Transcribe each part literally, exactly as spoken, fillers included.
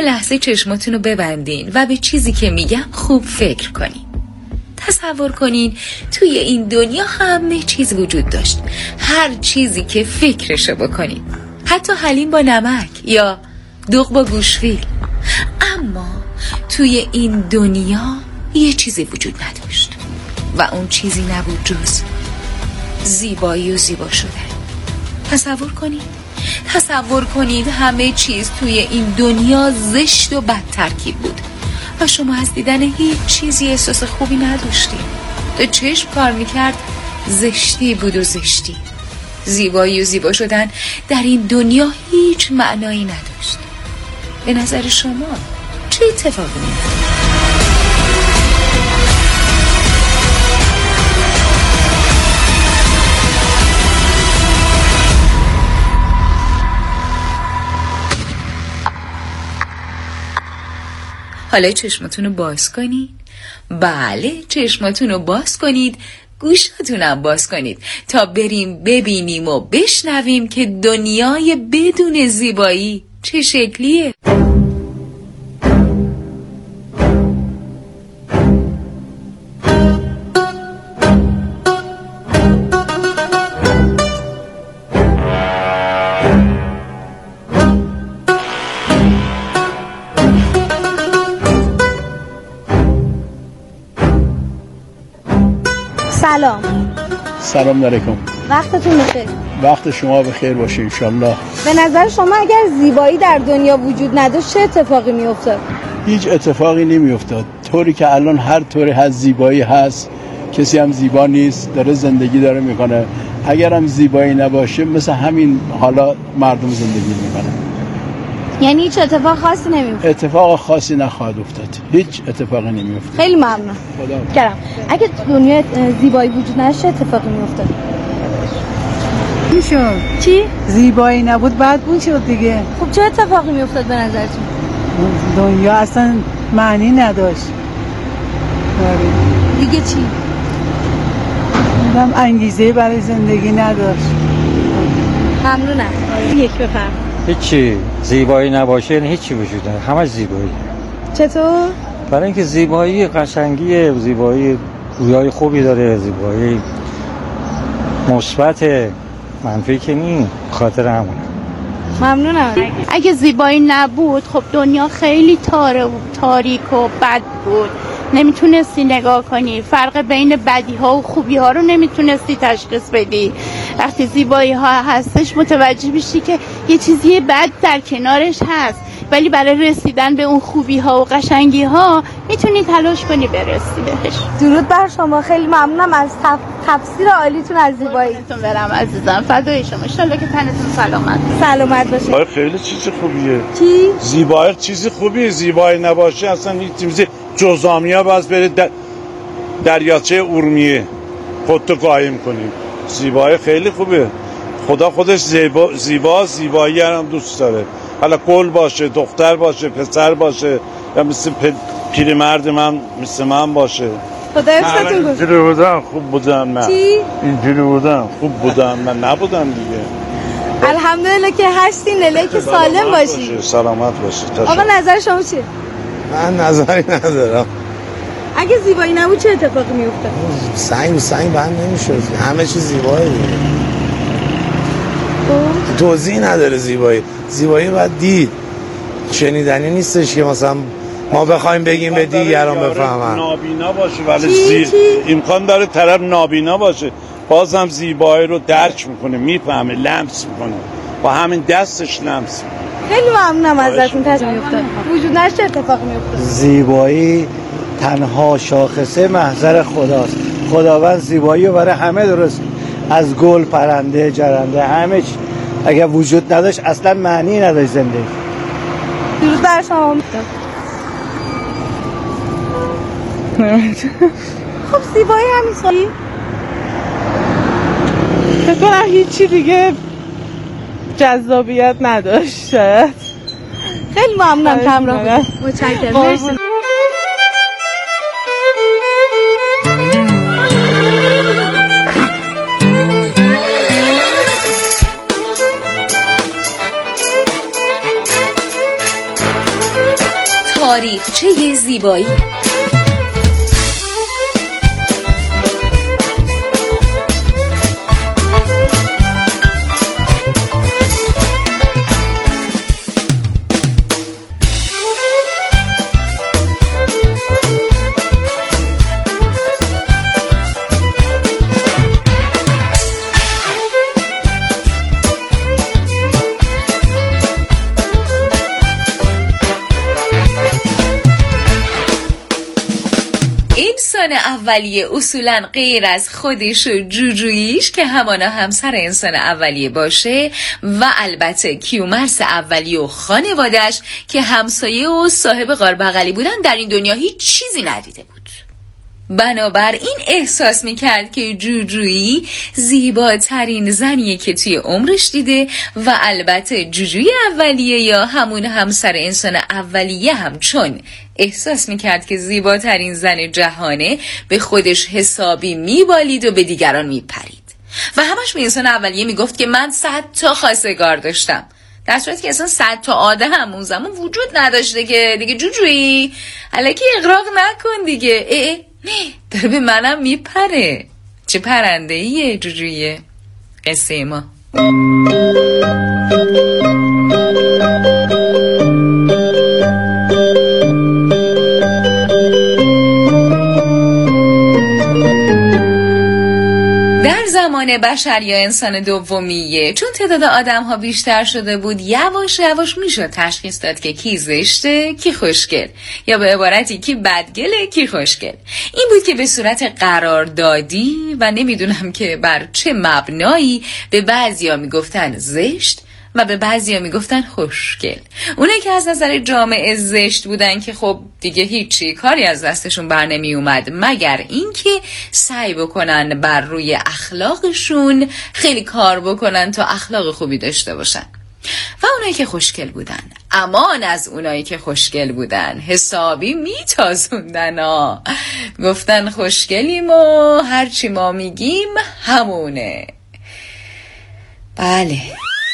لحظه چشماتونو ببندین و به چیزی که میگم خوب فکر کنین. تصور کنین توی این دنیا همه چیز وجود داشت، هر چیزی که فکرشو بکنین، حتی حلیم با نمک یا دوغ با گوشتفیل. اما توی این دنیا یه چیزی وجود نداشت و اون چیزی نبود جز زیبایی و زیبا شدن. تصور کنید تصور کنید همه چیز توی این دنیا زشت و بد ترکیب بود و شما از دیدن هیچ چیزی احساس خوبی نداشتید. تو چشم کار میکرد زشتی بود و زشتی. زیبایی و زیبا شدن در این دنیا هیچ معنایی نداشت. به نظر شما چه اتفاقی میفته؟ حالا چشماتون رو باز کنید. بله، چشماتون رو باز کنید، گوشاتونم باز کنید تا بریم ببینیم و بشنویم که دنیای بدون زیبایی چه شکلیه. سلام. سلام علیکم. وقتتون بخیر. وقت شما بخیر باشه انشالله. به نظر شما اگر زیبایی در دنیا وجود نداشت چه اتفاقی میافتاد؟ هیچ اتفاقی نمیافتاد. طوری که الان هر طوری هست زیبایی هست، کسی هم زیبا نیست، داره زندگی داره میکنه. اگر هم زیبایی نباشه مثل همین حالا مردم زندگی میکنه. یعنی هیچ اتفاق خاصی نمیفته؟ اتفاق خاصی نخواهد افتاد. هیچ اتفاقی نمیفته. خیلی ممنون. خدا گرم. اگه دنیا زیبایی وجود نداشت چه اتفاقی میافتاد؟ میشد. چی؟ زیبایی نبود بعد اون شد دیگه. خب چه اتفاقی میافتاد به نظرتون؟ دنیا اصلا معنی نداشت. دیگه چی؟ هم انگیزه برای زندگی نداشت. ممنونم. یک بفرم. هیچی زیبایی نباشه یعنی هیچی وجود نداره، همش زیبایی. چطور؟ برای اینکه زیبایی قشنگیه، زیبایی رویای خوبی داره، زیبایی مثبت، منفی که نی، خاطر همونه. ممنونم. اگه زیبایی نبود خب دنیا خیلی تاره و تاریک و بد بود، نمیتونستی نگاه کنی، فرق بین بدی ها و خوبی ها رو نمیتونستی تشخیص بدی. وقتی زیبایی ها هستش متوجه بشی که یه چیزی بد در کنارش هست، ولی برای رسیدن به اون خوبی ها و قشنگی ها میتونی تلاش کنی برسی بهش. درود بر شما، خیلی ممنونم از تف... تفسیر عالیتون از زیبایی. تون برم عزیزم، فدای شما، انشالله که تنتون سلامت سلامت باشه. زیبایی خیلی چیز خوبیه. چی؟ زیبایی چیز خوبیه. زیبایی نباشه اصلا هیچ چیزی. جزامیا باز برید در... دریاچه ارومیه خودتو قایم کنیم. زیبایی خیلی خوبه. خدا خودش زیبا زیبا زیبایی هم دوست داره. حالا گل باشه، دختر باشه، پسر باشه، یا مثل پ... پیرمرد من مثل من باشه. خدا حفظتون کنه. اینجوری بودم خوب بودم من. چی؟ اینجوری بودم خوب بودم من نبودم دیگه. الحمدلله که هستین، لیلی که سالم باشی. سلامت باشی. آقا نظر شما چیه؟ من نظری ندارم. اگه زیبایی نبود چه اتفاقی میفته؟ سنگ سنگ بند نمیشد، همه چیز زیباییه. توضیح نداره زیبایی. زیبایی باید دید، شنیدنی نیستش که مثلا ما بخوایم بگیم به دیگران بفهمن. نابینا باشه ولی زی... امکان داره طرف نابینا باشه بازم زیبایی رو درک میکنه، میفهمه، لمس میکنه، با همین دستش لمس میکنه. خیلی ممنونم ازتون. تصمیم میفتاد وجود نشه اتفاق میفته. زیبایی تنها شاخصه محضر خداست. خداوند زیبایی رو برای همه درست، از گل، پرنده، جرنده، همه چی. اگر وجود نداشت اصلا معنی نداشت زندگی. درود بر شما. خب زیبایی همین سایی؟ فکر کنم هیچی دیگه جذابیت نداشت شاید. خیلی ممنونم که همراه بودید. متشکرم. مرسی. دریچه زیبایی. انسان اولیه اصولاً غیر از خودش و جوجوییش که همانا همسر انسان اولیه باشه و البته کیومرث اولیه و خانواده‌اش که همسایه و صاحب غار بغلی بودن در این دنیا هیچ چیزی ندیده بود. بنابراین احساس میکرد که جوجویی زیباترین زنیه که توی عمرش دیده و البته جوجوی اولیه یا همون همسر انسان اولیه هم چون احساس میکرد که زیباترین زن جهانه به خودش حسابی میبالید و به دیگران میپرید و همش به انسان اولیه میگفت که من صد تا خواستگار داشتم، در صورتی که اصلا صد تا آدم هم اون زمان وجود نداشته که دیگه جوجویی الکی اغراق نکن دیگه. اه اه نه داره به منم میپره. چه پرنده ایه جوجویه. قصه ما در زمان بشر یا انسان دومیه چون تعداد آدم ها بیشتر شده بود یواش یواش میشد تشخیص داد که کی زشته کی خوشگل، یا به عبارتی کی بدگله کی خوشگل. این بود که به صورت قراردادی و نمیدونم که بر چه مبنایی به بعضیا میگفتن زشت و به بعضیا میگفتن خوشگل. اونایی که از نظر جامعه زشت بودن که خب دیگه هیچی کاری از دستشون بر نمی اومد مگر اینکه سعی بکنن بر روی اخلاقشون خیلی کار بکنن تا اخلاق خوبی داشته باشن. و اونایی که خوشگل بودن، امان از اونایی که خوشگل بودن، حسابی میتازوندن ها. گفتن خوشگلیم و هرچی ما میگیم همونه. بله.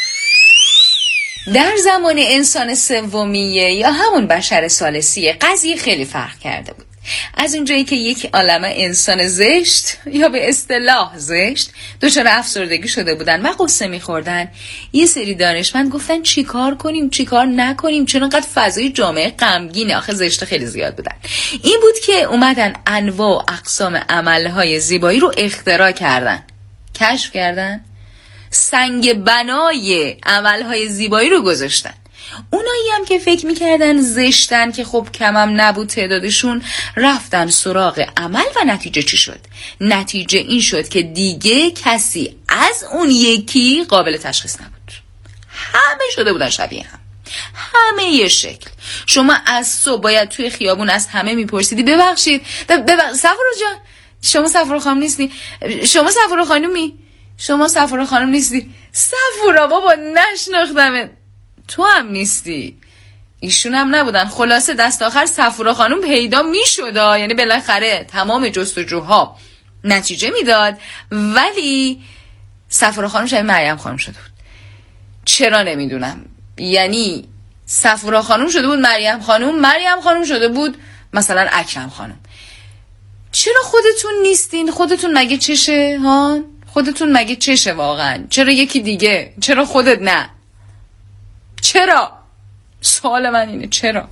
در زمان انسان سومیه یا همون بشر ثالثیه قضیه خیلی فرق کرده بود. از اونجایی که یک عالمه انسان زشت یا به اصطلاح زشت دچار افسردگی شده بودن و قصه می‌خوردن، یه سری دانشمند گفتن چی کار کنیم چی کار نکنیم، چون انقدر فضای جامعه غمگینه، آخه زشت خیلی زیاد بودن. این بود که اومدن انواع و اقسام عملهای زیبایی رو اختراع کردن، کشف کردن، سنگ بنای عملهای زیبایی رو گذاشتن. اونایی هم که فکر میکردن زشتن که خب کمم نبود تعدادشون، رفتن سراغ عمل و نتیجه چی شد؟ نتیجه این شد که دیگه کسی از اون یکی قابل تشخیص نبود. همه شده بودن شبیه هم، همه یه شکل. شما از صبح باید توی خیابون از همه میپرسیدی ببخشید ببخشید صفورا جان شما صفورا خانم نیستی؟ شما صفورا خانومی؟ شما صفورا خانم نیستی؟ صفورا بابا نشناختمت. تو هم نیستی. ایشون هم نبودن. خلاصه دست آخر صفورا خانم پیدا میشد، یعنی بالاخره تمام جستجوها نتیجه میداد، ولی صفورا خانم شبیه مریم خانم شده بود. چرا نمیدونم، یعنی صفورا خانم شده بود مریم خانم، مریم خانم شده بود مثلا اکرم خانم. چرا خودتون نیستین؟ خودتون مگه چشه ها؟ خودتون مگه چشه واقعا؟ چرا یکی دیگه؟ چرا خودت نه؟ چرا؟ سوال من اینه چرا؟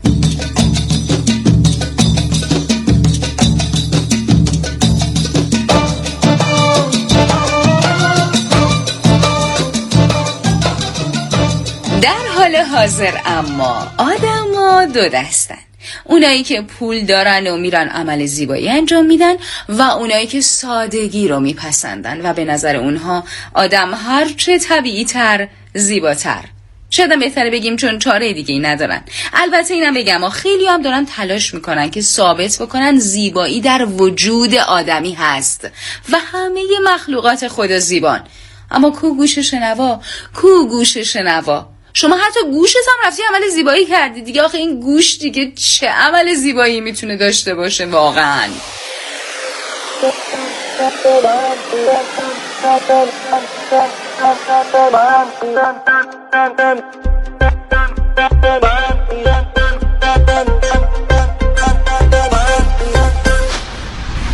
در حال حاضر اما آدم‌ها دو دستن. اونایی که پول دارن و میرن عمل زیبایی انجام میدن و اونایی که سادگی رو میپسندن و به نظر اونها آدم هرچه طبیعی تر زیباتر. شاید بهتره بگیم چون چاره دیگه ای ندارن. البته اینم بگم و خیلی هم دارن تلاش میکنن که ثابت بکنن زیبایی در وجود آدمی هست و همه مخلوقات خدا زیبان. اما کو گوش شنوا؟ کو گوش شنوا؟ شما حتی گوشت هم رفتی عمل زیبایی کردی دیگه. آخه این گوش دیگه چه عمل زیبایی میتونه داشته باشه واقعا؟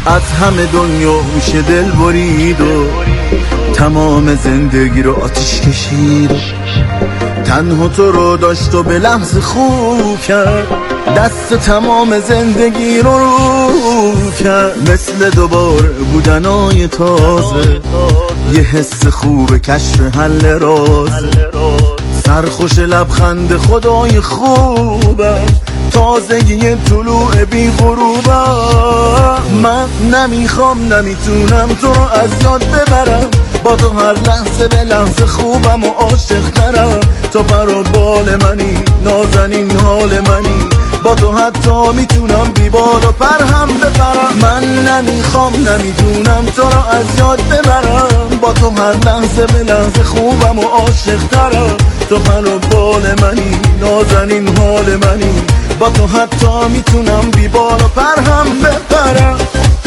از همه دنیا میشه دل برید و تمام زندگی رو آتیش کشید، تنها تو رو داشت و به لحظه خوب کرد، دست تمام زندگی رو رو کرد، مثل دوباره بودنای تازه، یه حس خوب کشف حل رازه، سرخوش لبخند خدای خوبه، تازگی طلوع بی غروبه. من نمیخوام نمیتونم تو رو از یاد ببرم، با تو هر لحظه به لحظه خوبم و عاشق ترم، تو پر و بال منی، نازنین حال منی، با تو حتی میتونم بی بال و پر هم بپرم. من نمیخوام نمیتونم تو رو از یاد ببرم، با تو هر لحظه به لحظه خوبم و عاشق ترم، تو پر و بال منی، نازنین حال منی، با تو حتی میتونم بی بال و پر هم بپرم.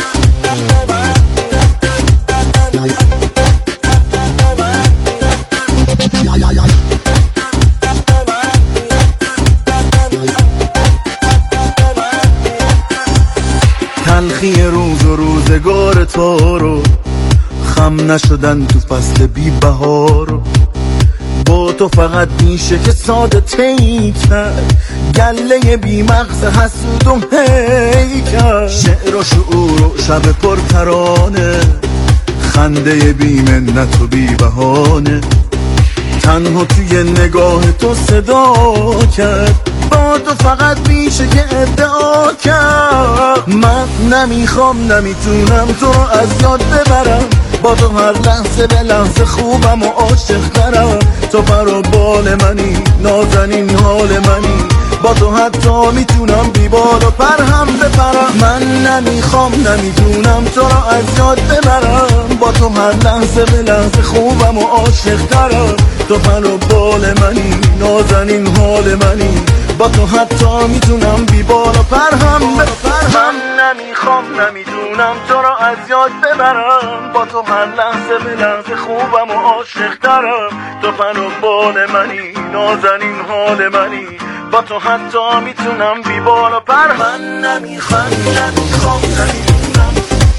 تلخی روز و روزگار تو رو، خم نشدن تو فصل بی بهار، با تو فقط میشه که ساده تی کرد، گله بی مغز حسود و هی کرد، شعر و شعور و شب پر ترانه، خنده بی منت و بی بهانه، تنها توی نگاه تو صدا کرد، با تو فقط میشه که ادعا کرد. من نمیخوام نمیتونم تو رو از یاد ببرم، با تو هر لحظه به لحظه خوبم و عاشق ترم، تو پر و بال منی، نازنین حال منی، با تو حتی میتونم بی بال و پر هم بپرم. من نمیخوام نمیتونم تو رو از یاد ببرم، با تو هر لحظه به لحظه خوبم و عاشق ترم، تو پر و بال منی، نازنین حال منی، با تو حتی میتونم بی بال و پر هم بپرم. من نمیخوام نمیدونم تو رو از یاد ببرم، با تو هر لحظه به لحظه خوبم و عاشق ترم، تو پر و بال منی، نازنین حال منی، با تو حتی میتونم بی بال و پر. من نمیخوام نمیخوام نمیدونم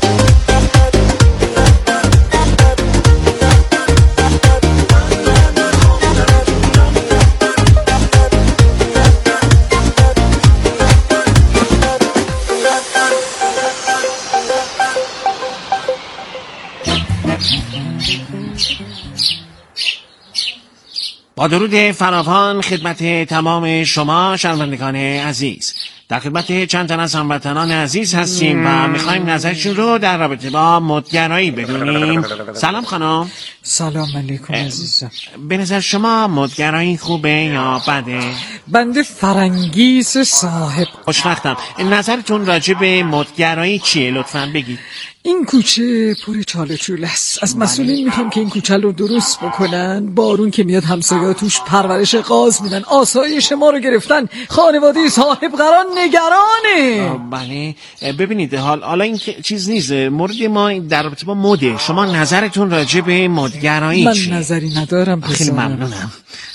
با درود فراوان خدمت تمام شما شنوندگان عزیز، در خدمت چند تن از هموطنان عزیز هستیم و میخوایم نظرشون رو در رابطه با مدگرایی بدونیم. سلام خانم. سلام علیکم عزیزم. به نظر شما مدگرایی خوبه یا بده؟ بنده فرنگیس صاحب. خوشبختم. نظرتون راجع به مدگرایی چیه؟ لطفاً بگید. این کوچه پر چاله چوله است. از مسئولین میخوام که این کوچه رو درست بکنن. بارون که میاد همسایه‌ها توش پرورش قاز میدن، آسایش ما رو گرفتن، خانواده صاحب قرار نگرانه. بله ببینید، حال حالا این چیز نیست، مورد ما در رابطه با مده. شما نظرتون راجع به مدگرایی چیه؟ من نظری ندارم. خیلی ممنونم.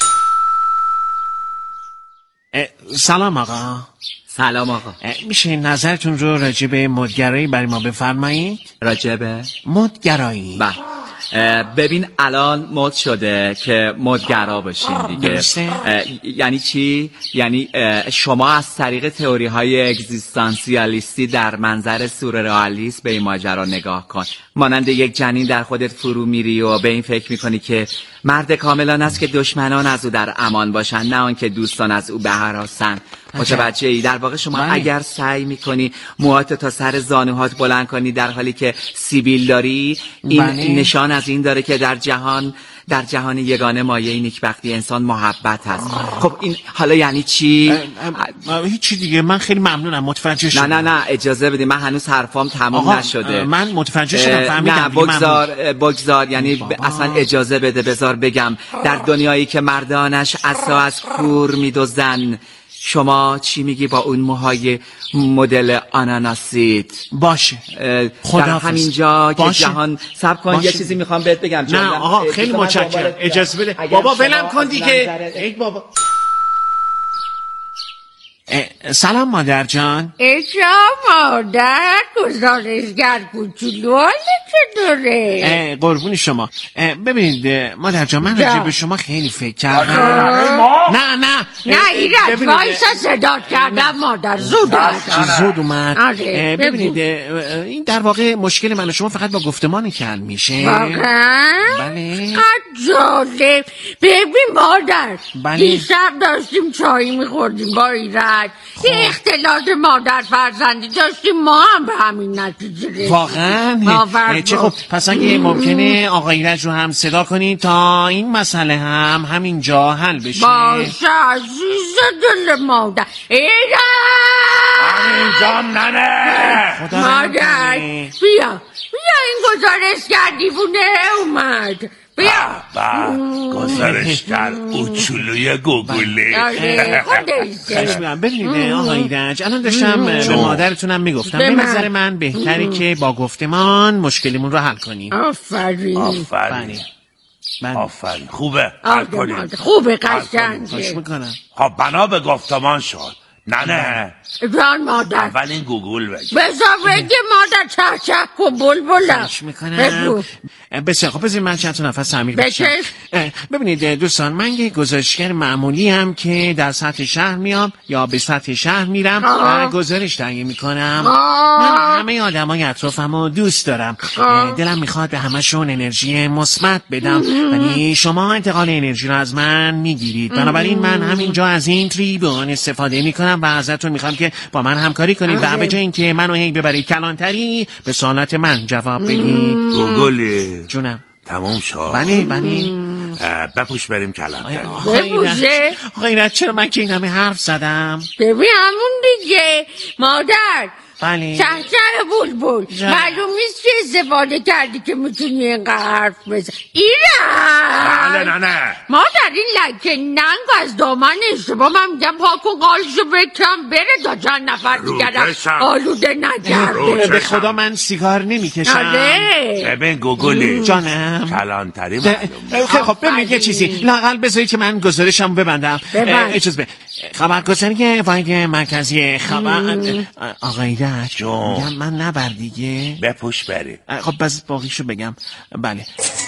سلام آقا. سلام آقا. میشه نظرتون رو راجع به مدگرایی برای ما بفرمایید؟ راجع به مدگرایی؟ بله. ببین الان مد شده که مدگرا باشین دیگه. یعنی چی؟ یعنی شما از طریق تئوری های اگزیستانسیالیستی در منظر سورئالیسم به این ماجرا نگاه کن. مانند یک جنین در خودت فرو میری و به این فکر میکنی که مرد کاملان است که دشمنان از او در امان باشن، نه آن که دوستان از او بهراسن. متوجه ای؟ در واقع شما بله. اگر سعی میکنی موهاتو تا سر زانوهات بلند کنی در حالی که سیبیل داری، این بله. نشان از این داره که در جهان در جهان یگانه مایه نیکبختی انسان محبت هست. خب این حالا یعنی چی؟ هیچی دیگه. من خیلی ممنونم، متوجه شدم. نه نه نه اجازه بدید، من هنوز حرفام تمام نشده. من متوجه شدم، فهمیدم. نه بگذار بگذار یعنی ب... اصلا اجازه بده، بذار بگم. در دنیایی که مردانش عصا از کور میدزدن، شما چی میگی با اون موهای مدل آناناسیت؟ باشه در همینجا که جهان صبر کن، یه چیزی میخوام بهت بگم. نه آقا خیلی متشکرم، اجازه بده. بابا ولم کن دیگه. ای بابا سلام مادر جان. اجا مادر گزارشگر کوچولو حاله چطوره؟ قربون شما. ببینید مادر جان من راجع به شما خیلی فکر کردم. نه نه نه ایرج وایسا صدا کردم مادر زود زود اومد. ببینید این در واقع مشکل من و شما فقط با گفتمان حل میشه. واقعا؟ بله. جالب. ببین مادر بله. دیشب داشتیم چایی میخوردیم با ایرج یه اختلاط مادر فرزندی داشتیم ما هم به همین نتیجه رسیدیم. واقعا؟ چه خب پس اگه ممکنه آقا ایرج رو هم صدا کنید تا این مسئله هم همینجا حل بشه. باشه عزیز دل مادر. ایرج همینجام ننه مادر بیا بیا این گزارشگر دیوونه اومد. بیا گزارشگر اوچولوی گوگولی. ببینید آقا ایرج الان داشتم به مادرتونم میگفتم به نظر من بهتره که با گفتمان مشکلیمون رو حل کنیم. آفرین آفرین آفرین خوبه حل کنیم. خوبه قشنگه. خوش میکنم. خب بنا به گفتمان شد. نه نه جان مادر اول این گوگل بگی بذار بگه مادر چه چه کن بلبلم. خوش میکنم. بسیار خب بذارید من چند تا نفس عمیق بکشم. ببینید دوستان من یه گزارشگر معمولی هم که در سطح شهر میام یا به سطح شهر میرم و گزارش تهیه میکنم. من همه آدمای اطرافمو دوست دارم. دلم میخواد به همشون انرژی مثبت بدم ولی شما انتقال انرژی رو از من میگیرید. بنابراین من همینجا از این تریبون استفاده میکنم و ازتون میخوام که با من همکاری کنید و به جای اینکه منو هی ببرید کلانتری به سوالات من جواب بدید. گوگلی جونم تموم شد. بله بله بپوش بریم کلانتری. بپوشه آقا ایرج چرا من که این همه حرف زدم؟ ببین همون دیگه مادر بله چهچه بلبل معلوم نیست که استفاده کردی که میتونی اینقدر حرف بزن. ایرج بله نه نه مادر این لکه ننگ از دامن اشتباه من میگم پاکو قالشو بکم بره تا چند نفر دیگرم آلوده نکرده. به خدا من سیگار نمیکشم. ببین گوگلی جانم کلانتری معلوم. خب ببینید یه چیزی لااقل بذارید که من گزارشم ببندم. اجازه بده. خبرگزاری وای مرکزی خبر آقا ایرج میگم من نبر دیگه. بپوش بری. خب بس باقیشو بگم. بله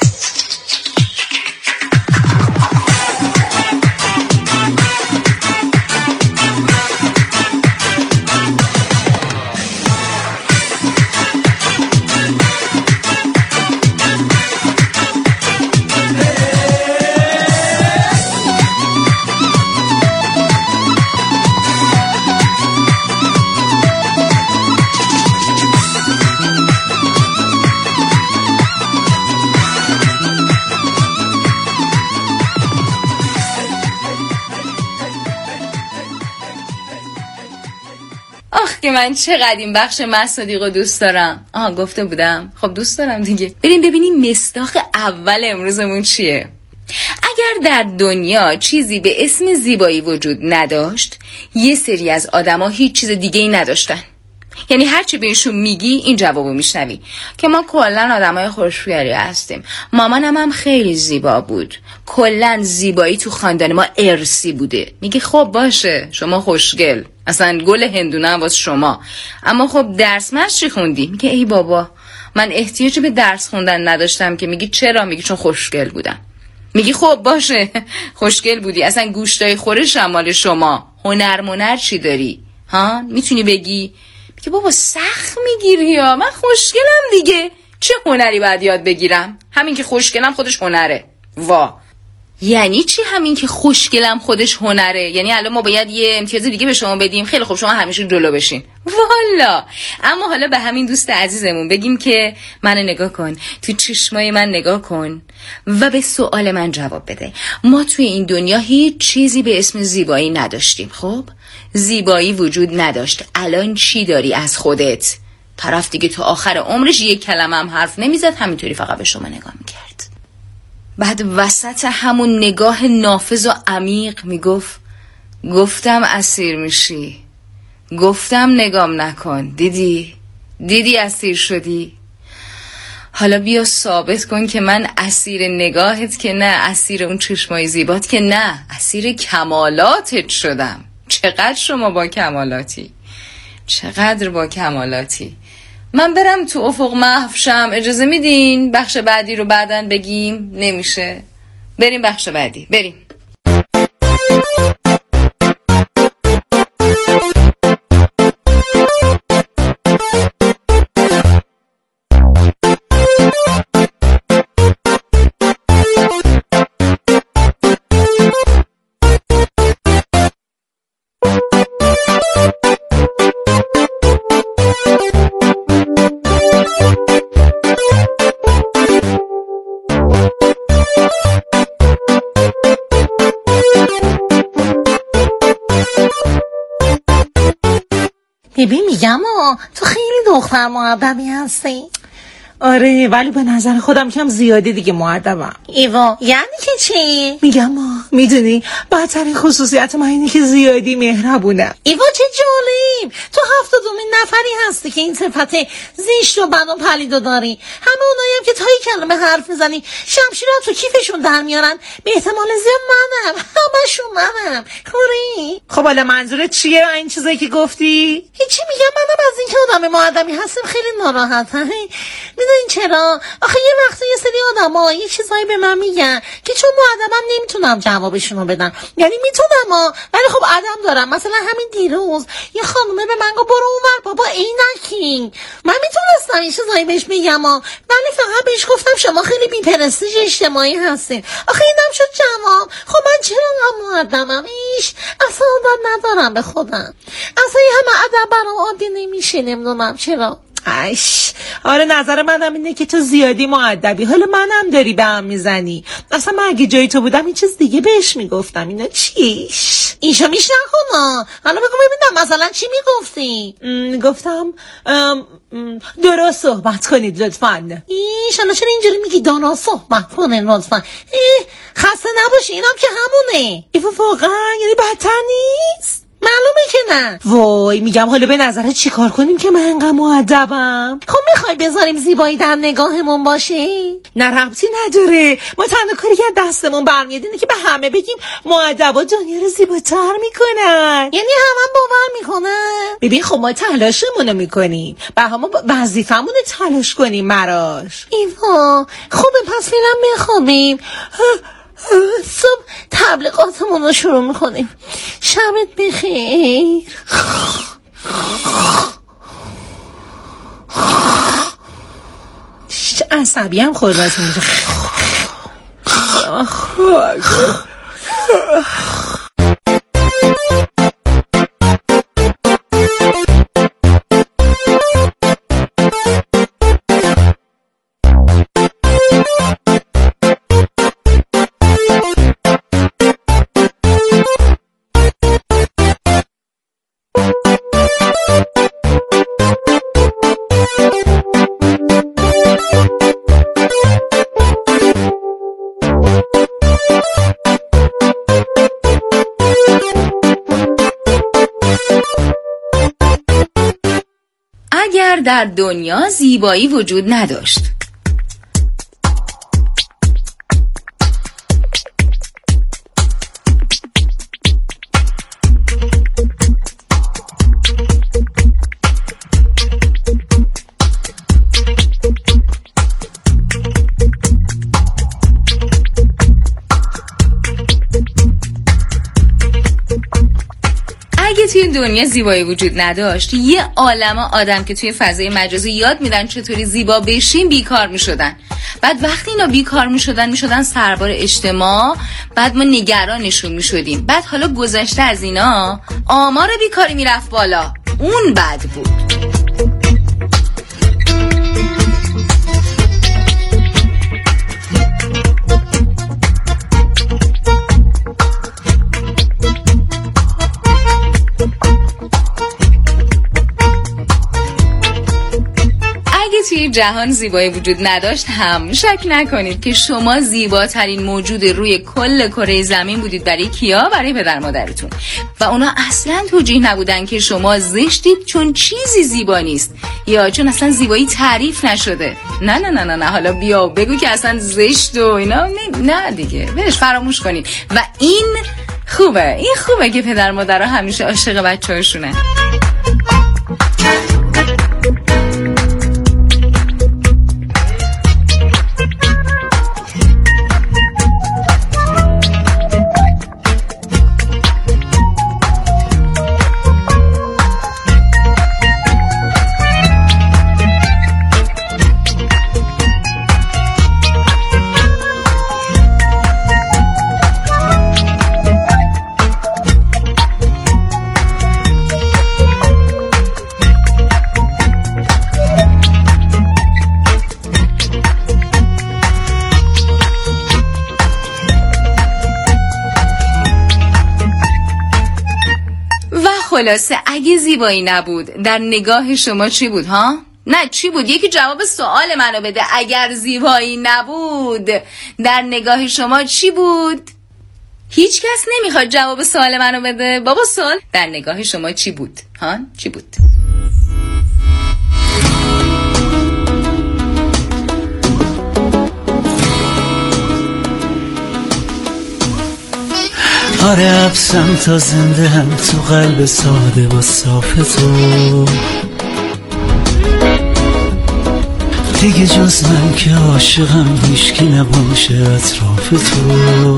که من چقدر این بخش مصادیق رو دوست دارم. آها گفته بودم. خب دوست دارم دیگه. بریم ببینیم مصداق اول امروزمون چیه. اگر در دنیا چیزی به اسم زیبایی وجود نداشت یه سری از آدما هیچ چیز دیگه ای نداشتن. یعنی هرچی بهشون میگی این جوابو میشنوی که ما کلن آدمای خوشگلی هستیم. مامانم هم خیلی زیبا بود. کلن زیبایی تو خاندان ما ارثی بوده. میگی خب باشه شما خوشگل اصلا گل هندونه هم واسه شما. اما خب درس مش چی خوندی؟ میگه ای بابا من احتیاجی به درس خوندن نداشتم. که میگی چرا؟ میگی چون خوشگل بودم. میگی خب باشه خوشگل بودی اصلا گوشتای خورش مال شما. هنر منر چی داری؟ ها میتونی بگی؟ میگه بابا سخت میگیری یا من خوشگلم دیگه چه هنری باید یاد بگیرم؟ همین که خوشگلم خودش هنره. وا یعنی چی همین که خوشگلم خودش هنره؟ یعنی الان ما باید یه امتیاز دیگه به شما بدیم؟ خیلی خوب شما همیشه جلو بشین. والا اما حالا به همین دوست عزیزمون بگیم که منو نگاه کن، تو چشمای من نگاه کن و به سوال من جواب بده. ما توی این دنیا هیچ چیزی به اسم زیبایی نداشتیم. خب زیبایی وجود نداشت. الان چی داری از خودت؟ طرف دیگه تو آخر عمرش یک کلمه هم حرف نمیزد، همینطوری فقط به شما نگاه میکرد. بعد وسط همون نگاه نافذ و عمیق میگفت گفتم اسیر میشی، گفتم نگام نکن، دیدی؟ دیدی اسیر شدی؟ حالا بیا ثابت کن که من اسیر نگاهت که نه، اسیر اون چشمای زیبات که نه، اسیر کمالاتت شدم. چه چقدر شما با کمالاتی، چقدر با کمالاتی. من برم تو افق محو شم، اجازه میدین بخش بعدی رو بعدن بگیم؟ نمیشه. بریم بخش بعدی، بریم. ببین میگم آه تو خیلی دختر مؤدبی هستی. آره ولی به نظر خودم کم زیادی دیگه مؤدبم. ایوا یعنی که چی؟ میگم ما میدونی بدترین خصوصیت من اینه که زیادی مهربونم. ایوا چه جالب، تو هفتادمین نفری هستی که این صفت زشت و بد و پلیدو داری. همه اونایی هم که تا یک کلمه حرف میزنی شمشیر رو تو کیفشون در میارن به احتمال زیاد منم، همشون منم. کوری خب حالا منظورت چیه این چیزایی که گفتی؟ هیچی، میگم منم از این که آدم مؤدبی هستم خیلی ناراحتم. میدونین چرا؟ آخه یه وقتی یه سری آدم‌ها یه چیزایی به من میگن که چون مؤدبم نمیتونم جوابشونو بدم. یعنی میتونم ها، ولی خب ادب دارم. مثلا همین دیروز یه خانومه به من گفت برو اونور بابا عینکی. من میتونستم این چیزایی بهش بگم ها، ولی فقط بهش گفتم شما خیلی بی‌پرستیژ اجتماعی هستین. آخه اینم شد جواب. خب من چرا انقدر مؤدبم؟ ایش اصلا عادت ندارم به خودم. اصلا همه ادب برام عادی نمیشه، نمیدونم چرا. اش آره نظر منم اینه که تو زیادی مؤدبی. حالا منم داری به هم میزنی. اصلا من اگه جای تو بودم این چیز دیگه بهش میگفتم. اینا چیش ایشا میش نکنه. حالا بگو ببینم مثلا چی میگفتی؟ گفتم درست صحبت کنید لطفاً. ایش حالا چرا اینجوری میگی دانا صحبت کنید لطفاً؟ خسته نباشی، اینم که همونه. ایفا واقعا یعنی بدتر نیست؟ معلومه که نه. وای میگم حالا به نظرت چی کار کنیم که من انقدر مؤدبم؟ خب میخوای بذاریم زیبایی در نگاهمون باشه؟ نه ربطی نداره. ما تنها کاری که دستمون برمیاد اینه که به همه بگیم مؤدبا دنیا رو زیباتر میکنن. یعنی همه باور میکنن؟ ببین خب ما تلاشمونو میکنیم، به ما وظیفمون تلاش کنیم مراش. ایوا خوبه پس فیلم بخوابیم. صبح تبلیغاتمون رو شروع میکنیم. شبت بخیر. عصبی هم خوردت میشه. اگر در دنیا زیبایی وجود نداشت. اگه توی دنیا زیبایی وجود نداشت، یه عالمه آدم که توی فضای مجازی یاد میدن چطوری زیبا بشیم بیکار میشدن. بعد وقتی اینا بیکار میشدن میشدن سربار اجتماع، بعد ما نگرانشون میشدیم. بعد حالا گذشته از اینا آمار بیکاری میرفت بالا. اون بد بود. توی جهان زیبایی وجود نداشت هم شک نکنید که شما زیباترین موجود روی کل کره زمین بودید. برای کیا؟ برای پدر مادرتون. و اونا اصلا توجیه نبودن که شما زشتید چون چیزی زیبا نیست یا چون اصلا زیبایی تعریف نشده. نه نه نه نه نه حالا بیا بگو که اصلا زشت و اینا. نه, نه دیگه بهش فراموش کنید. و این خوبه، این خوبه که پدر مادرها همیشه عاشق بچه‌هاشونه. خلاصه اگه زیبایی نبود در نگاه شما چی بود ها؟ نه چی بود؟ یکی جواب سوال منو بده. اگر زیبایی نبود در نگاه شما چی بود؟ هیچ کس نمیخواد جواب سوال منو بده. بابا سوال در نگاه شما چی بود؟ ها؟ چی بود؟ آره عبسم تا زنده هم تو قلب ساده و صاف تو، دیگه جز من که عاشقم هیچکی نباشه اطراف تو.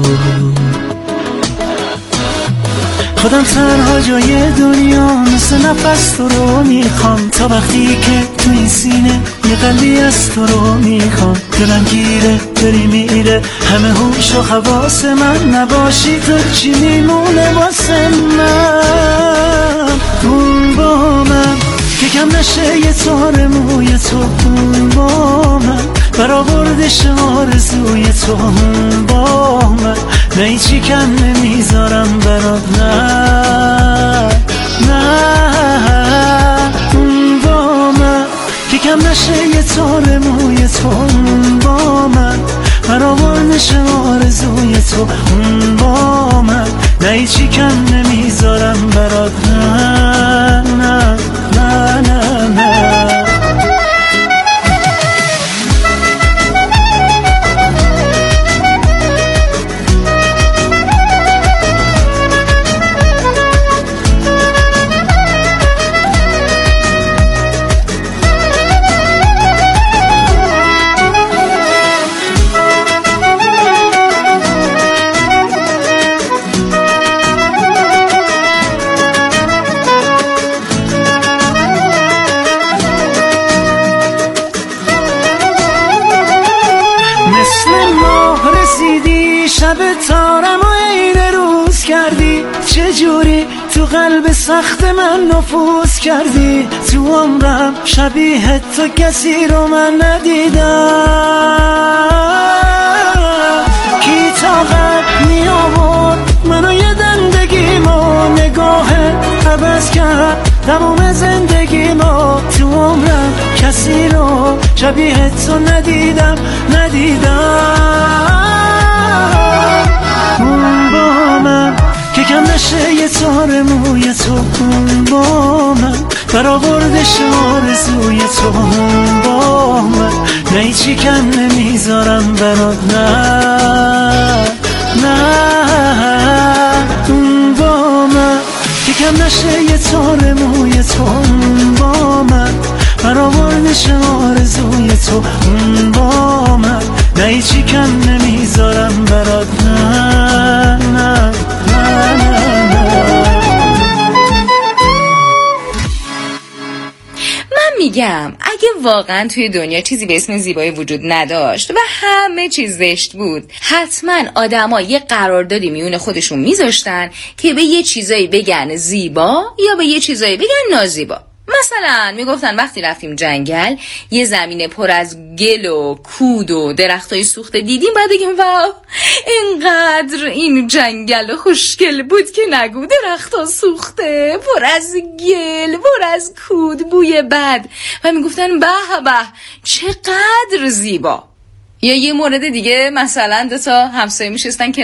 خودم تنها جای دنیا مثل نفس تو رو میخوام، تا وقتی که تو این سینه یه قلبی از تو رو میخوام. دلم گیره داری میره همه هوش و حواس من، نباشی تو چی میمونه واسه من؟ اون با من که کم نشه یه تار موی تو، اون با من برآوردش آرزوی تو، اون با من نه ایچی کم نمیذارم برات، نه نه اون با من که کم نشه یه تار موی تو، اون با من برآوردش آرزوی تو، اون با من نه ایچی کم نمیذارم برات، نه نه نه نه نه. شب تارم و عین روز کردی، چجوری تو قلب سخت من نفوذ کردی. تو عمرم شبیه تو کسی رو من ندیدم، کی طاقت می آورد منو یه دندگی ما، نگاه عوض کرد تمام زندگی ما. تو عمرم کسی رو شبیه تو ندیدم ندیدم. اون با من که کم نشه یه تار موی تو، اون با من برآوردش آرزوی تو، اون با من نه ایچی کم نمیذارم برات، نه نه اون با من که کم نشه یه تار موی تو، اون با من برآوردش آرزوی تو، اون با من نه ایچی کم نمیذارم برات، نه نه نه نه نه. من میگم اگه واقعا توی دنیا چیزی به اسم زیبایی وجود نداشت و همه چیز زشت بود، حتما آدما یه قراردادی میون خودشون میذاشتن که به یه چیزایی بگن زیبا یا به یه چیزایی بگن نازیبا. مثلا میگفتن وقتی رفتیم جنگل یه زمین پر از گل و کود و درختای سوخته دیدیم، بعد بگیم واو اینقدر این جنگل خوشگل بود که نگو، درختا سوخته پر از گل پر از کود بوی بد. و میگفتن به به چقدر زیبا. یا یه مورد دیگه مثلا دو تا همسایه میشستن کنار